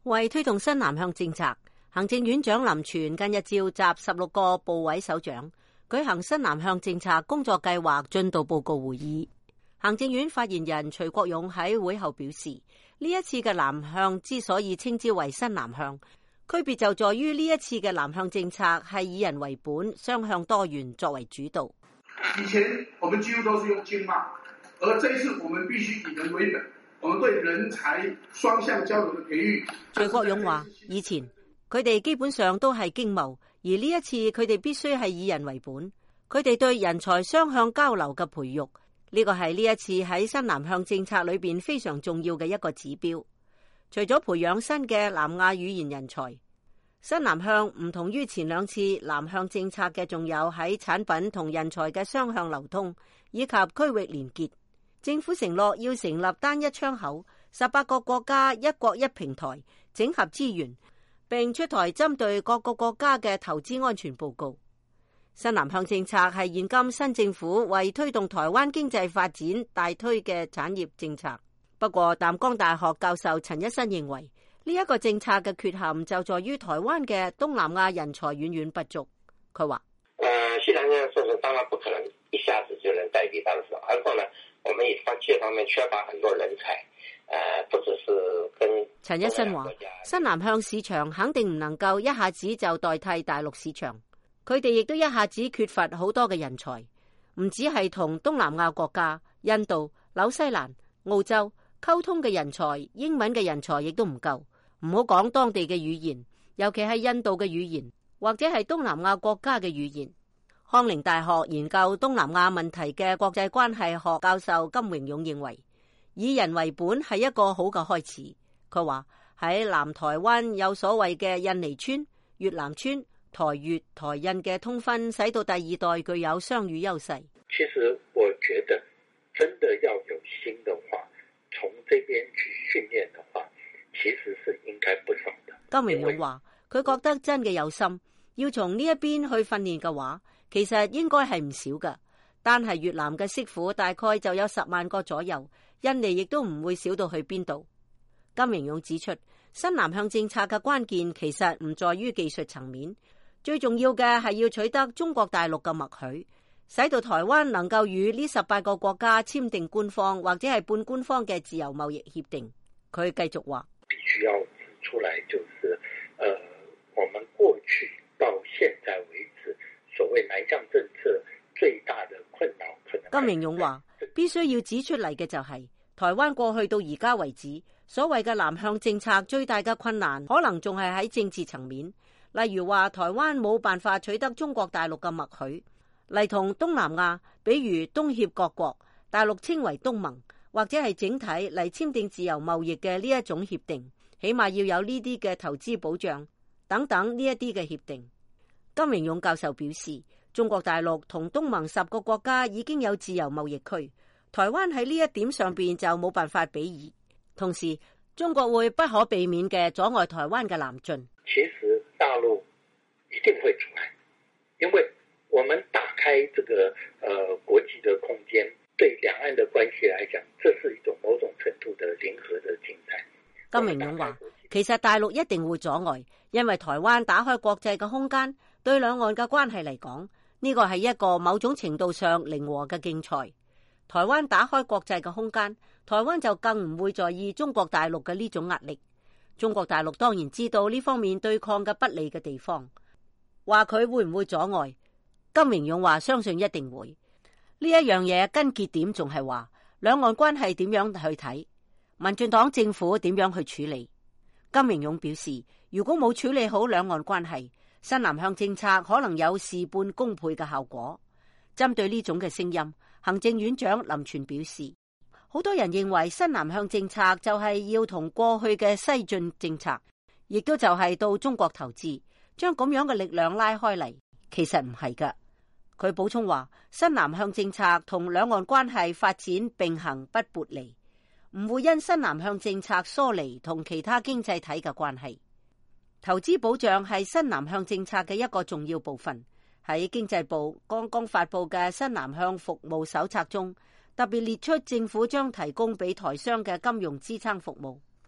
為推動新南向政策，行政院長林全近日召集16個部委首長舉行新南向政策工作計劃進度報告會議。行政院發言人徐國勇喺會後表示，呢一次嘅南向之所以稱之為新南向，區別就在於呢一次嘅南向政策係以人為本，雙向多元作為主導。 以前我們幾乎都是用經貿，而這一次我們必須以人為本。我們對人才雙向交流的培育。 徐國勇話：以前佢哋基本上都係經貿，而呢一次佢哋必須係以人為本。佢哋對人才雙向交流嘅培育，呢個係呢一次喺新南向政策裏邊非常重要嘅一個指標。除咗培養新嘅南亞語言人才，新南向唔同於前兩次南向政策嘅，仲有喺產品同人才嘅雙向流通以及區域連結。政府承諾要成立單一窗口，18個國家一國一平台，整合資源，並出台針對各個國家嘅投資安全報告。新南向政策係現今新政府為推動台灣經濟發展大推嘅產業政策。不過，淡江大學教授陳一新認為，呢一個政策嘅缺陷就在於台灣嘅東南亞人才遠遠不足。佢話： 西南向政策當然不可能一下子就能代替當時，何況呢？我們也這方面缺乏很多人才，不只是跟陳一新話，新南向市場肯定唔能夠一下子就代替大陸市場，佢哋亦都一下子缺乏好多嘅人才，唔止係同東南亞國家、印度、紐西蘭、澳洲溝通嘅人才，英文嘅人才亦都唔夠，唔好講當地嘅語言，尤其係印度嘅語言，或者係東南亞國家嘅語言。康寧大學研究東南亞問題嘅國際關係學教授金榮勇認為，以人為本係一個好嘅開始。佢話喺南台灣有所謂嘅印尼村、越南村、台越、台印嘅通婚，使到第二代具有雙語優勢。 其實我覺得真的要有心的話，從這邊去訓練的話，其實是應該不少的。 金榮勇話佢覺得真嘅有心，要從呢一邊去訓練嘅話，其實應該係唔少㗎，單係越南嘅媳婦大概就有10萬個左右，印尼亦都唔會少到去邊度。金榮勇指出，新南向政策嘅關鍵其實唔在於技術層面，最重要嘅係要取得中國大陸嘅默許，使到台灣能夠與呢18個國家簽訂官方或者係半官方嘅自由貿易協定。佢繼續話： 必須要指出來，就是我們過去到現在為止，所謂南向政策最大的困擾，可能金榮勇話必須要指出嚟嘅就係台灣過去到而家為止，所謂嘅南向政策最大嘅困難，可能仲係喺政治層面。例如話台灣冇辦法取得中國大陸嘅默許，嚟同東南亞，比如東協各國，大陸稱為東盟，或者係整體嚟簽訂自由貿易嘅呢一種協定，起碼要有呢啲嘅投資保障等等呢一啲嘅協定。金榮勇教授表示，中國大陸同東盟10個國家已經有自由貿易區，台灣喺呢一點上邊就冇辦法比擬。同時，中國會不可避免嘅阻礙台灣嘅南進。 其實大陸一定會阻礙，因為我們打開這個國際的空間，對兩岸的關係來講，這是一種某種程度的零和的競賽。 金榮勇話，其實大陸一定會阻礙，因為台灣打開國際嘅空間，對兩岸嘅關係嚟講，呢個係一個某種程度上零和嘅競賽。台灣打開國際嘅空間，台灣就更唔會在意中國大陸嘅呢種壓力。中國大陸當然知道呢方面對抗嘅不利嘅地方，話佢會唔會阻礙？金榮勇話相信一定會。呢一樣嘢根結點仲係話兩岸關係點樣去睇，民進黨政府點樣去處理。金榮勇表示，如果冇處理好兩岸關係，新南向政策可能有事半功倍嘅效果。針對呢種嘅聲音，行政院長林全表示，好多人認為新南向政策就係要同過去嘅西進政策，亦都就係到中國投資，將咁樣嘅力量拉開嚟，其實唔係㗎。佢補充話，新南向政策同兩岸關係發展並行不撥離，唔會因新南向政策疏離同其他經濟體嘅關係。投資保障係新南向政策嘅一個重要部分。喺經濟部剛剛發布嘅新南向服務手冊中，特別列出政府將提供俾台商嘅金融支撐服務。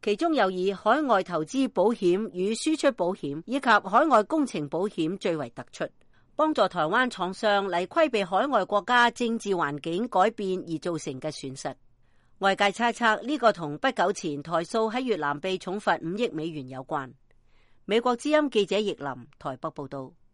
其中又以海外投資保險與輸出保險以及海外工程保險最為突出，幫助台灣廠商嚟規避海外國家政治環境改變而造成嘅損失。外界猜測呢個同不久前台塑喺越南被重罰5億美元有關。美國之音記者易林台北報道。